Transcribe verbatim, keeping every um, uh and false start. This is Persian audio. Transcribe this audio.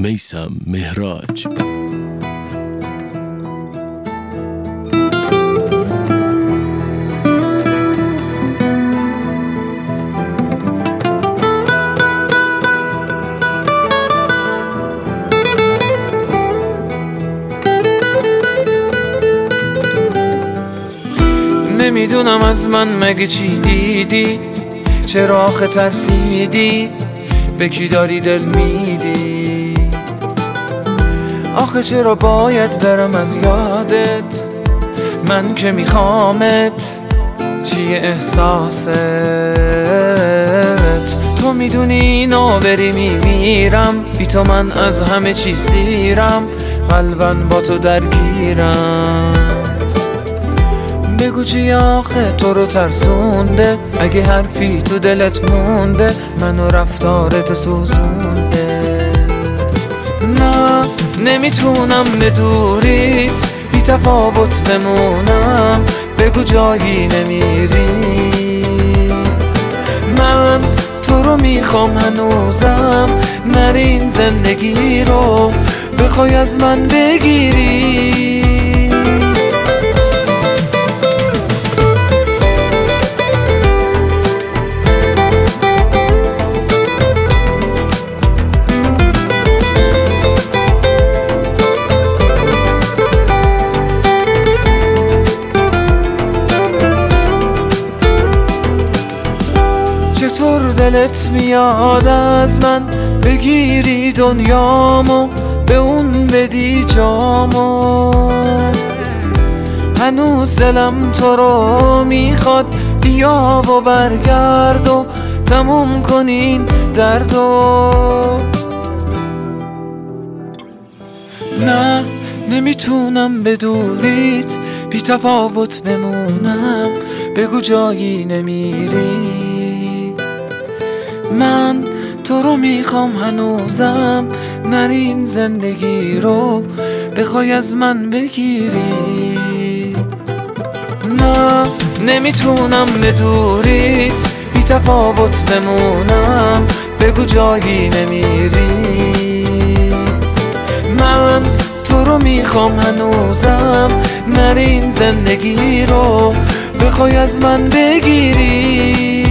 میثم مهراج. نمیدونم از من مگه چی دیدی، چرا آخه ترسیدی، به کی داری دل میدی؟ آخه چرا باید برم از یادت، من که میخوامت، چیه احساست؟ تو میدونی اینو بری میمیرم، بی تو من از همه چی سیرم، قلباً با تو درگیرم. بگو چی آخه تو رو ترسونده، اگه حرفی تو دلت مونده، منو رفتارت سوزونده. نه نمیتونم به دوریت بی تفاوت بمونم، بگو جایی نمیری، من تو رو میخوام هنوزم، نریم زندگی رو بخوای از من بگیری. چطور دلت میاد از من بگیری دنیامو، به اون بدی جامو؟ هنوز دلم تو رو میخواد، بیا و برگرد و تموم کنین دردو. نه نمیتونم به دوریت بی تفاوت بمونم، بگو جایی نمیری، من تو رو میخوام هنوزم، نرین زندگی رو بخوای از من بگیری. نه نمیتونم به دوریت بی تفاوت بمونم، بگو جایی نمیری، من تو رو میخوام هنوزم، نرین زندگی رو بخوای از من بگیری.